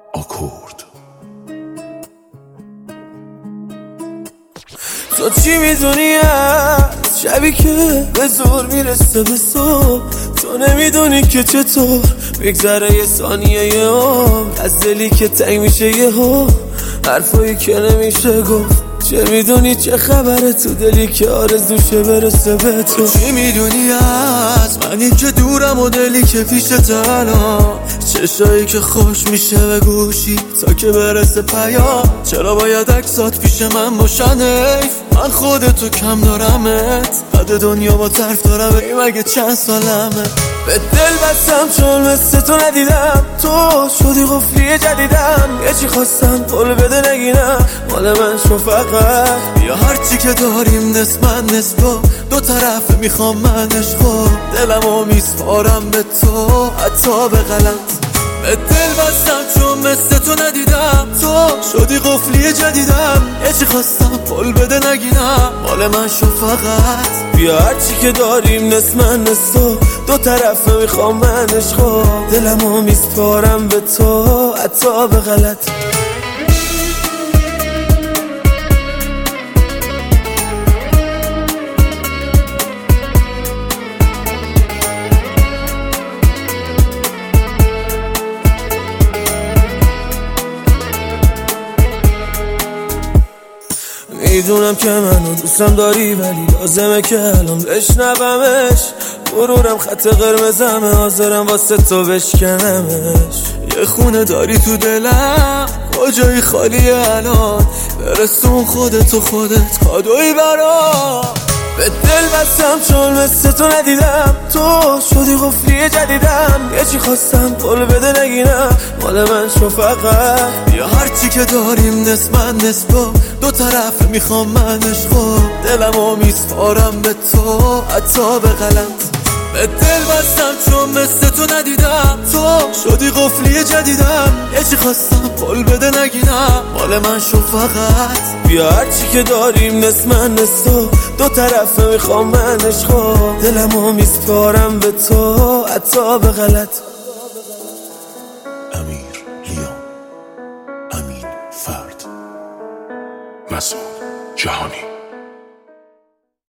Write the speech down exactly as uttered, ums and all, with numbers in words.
آکورد. تو چی میدونی از شبی که به زور میرسه به صبح؟ تو نمیدونی که چطور بگذره یه ثانیه یه عمر از دلی که تنگ میشه یه ها، حرفایی که نمیشه گفت. چه میدونی چه خبره تو دلی که آرزوشه برسه به تو؟ چی میدونی از منی که دورم و دلی که پیش تنها، چشایی که خوش میشه به گوشی تا که برسه پیام. چرا باید عکسات پیش من باشن؟ حیف من خودتو کم دارمت، بعد دنیا با طرف دارم. ای مگه چند سالمه؟ به دل بستم چون مثل تو ندیدم، تو شدی قفلی جدیدم. یه چی خواستم قول بده نگینم، مال من شو فقط. بیا هرچی که داریم نصف من نصف تو، دو طرف میخوام من عشقو، دلمو میسپارم به تو حتی به غلط. به دل بستم چون مثل تو ندیدم، تو شدی قفلی جدیدم. یه چی خواستم قول بده نگینم، مال من شو فقط. بیا هرچی که داریم نصف من نصف تو، دو طرف میخوام من عشقو، دلمو میسپارم به تو حتی به غلط. میدونم که منو دوستم داری، ولی لازمه که الان بشنومش. غرورم خط قرمزمه، حاضرم واسه تو بشکنمش. یه خونه داری تو دلم، کجایی خالیه الان؟ برسون خودتو خودت کادوی برام. به دل بستم چون مثل تو ندیدم، تو شدی قفلی جدیدم. یه چی خواستم قول بده نگینم، مال من شو فقط. بیا هرچی که داریم نصف من نصف تو، دو طرف میخوام من عشقو، دلمو میسپارم به تو حتی به غلط. به دل بستم چون مثل تو ندیدم، تو شدی قفلی جدیدم. یه چی خواستم قول بده نگینم، مال من شو فقط. بیا هرچی که داریم نصف من نصف تو، دو طرف میخوام من عشقو، دلمو میسپارم به تو حتی به غلط. امیر لیام، امین فرد، مسعود جهانی.